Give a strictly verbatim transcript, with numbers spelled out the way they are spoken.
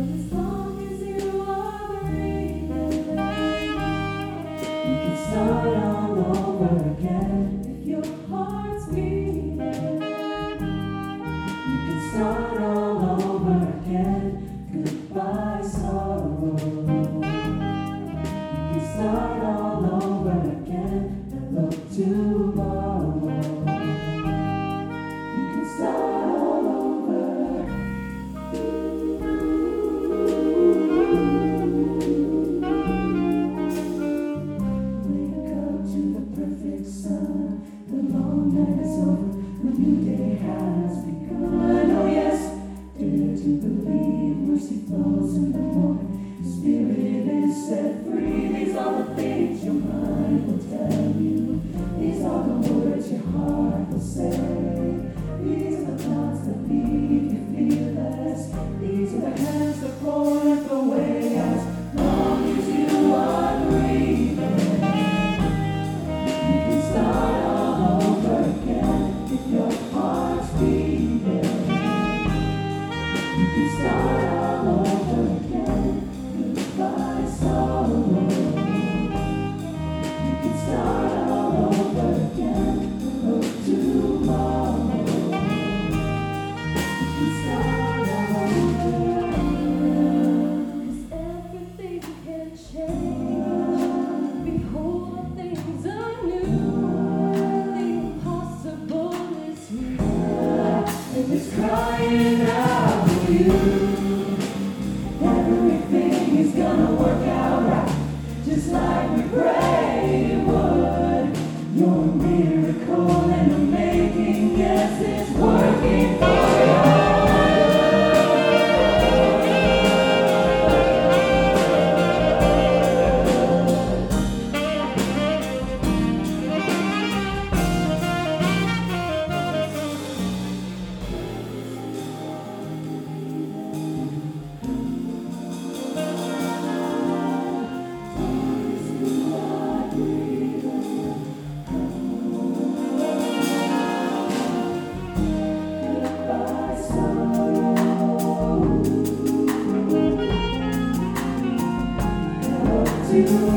as long as you are breathing, you can start all over again. If your heart's beating, you can start all over again. Goodbye, sorrow. You can start all over again. Hello, tomorrow. You can start all over. Wake up to the perfect sun. The long night is over. The new day has begun. Oh yes, dare to believe mercy flows in the morning. Spirit is set free. These are the things your mind will tell you. These are the words your heart will say. These are the thoughts that leave you fearless. These are the hands that point the way. As long as you are breathing, you can start all over again. If your heart's beating, you can start all over again. Goodbye, sorrow. You can start all over again. Hello, tomorrow. You can start all over again. 'Cause everything can change. Behold, all things are new. The impossible is here, and it's crying out for you. Everything is gonna work out right, just like we prayed it would. You're a miracle and a making, yes, it's working for you. Goodbye, sorrow. Hello, to